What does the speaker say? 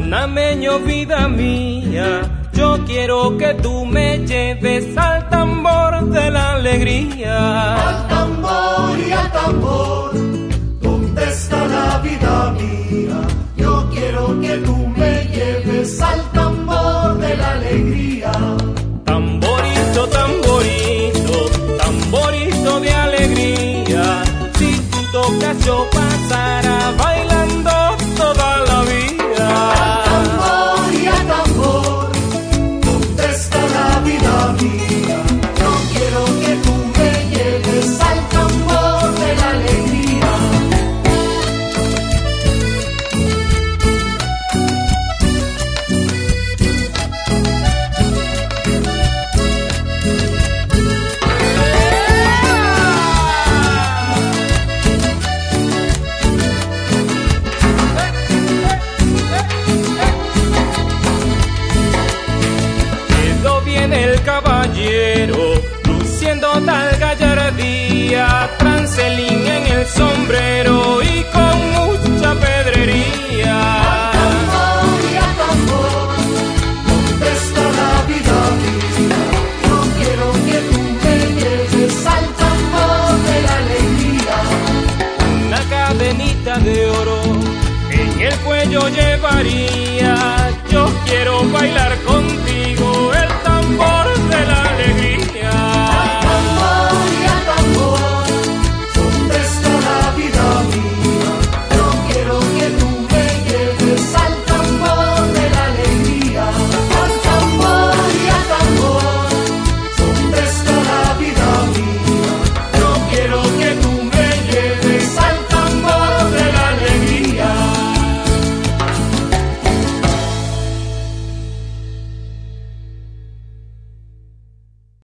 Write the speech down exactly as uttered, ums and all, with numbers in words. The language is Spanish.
Panameño, vida mía, yo quiero que tú me lleves al tambor de la alegría. Al tambor y al tambor, ¿dónde está la vida mía? Yo quiero que tú me lleves al tambor de la alegría. Tamborito, tamborito, tamborito de alegría, si tú tocas yo pasará bailando toda la vida. Al tambor y al tambor, ¿dónde está la vida mía? Yo quiero que tú me lleves al tambor de la alegría. Quedó bien el caballero, luciendo tal gallardía, transelín en el sombrero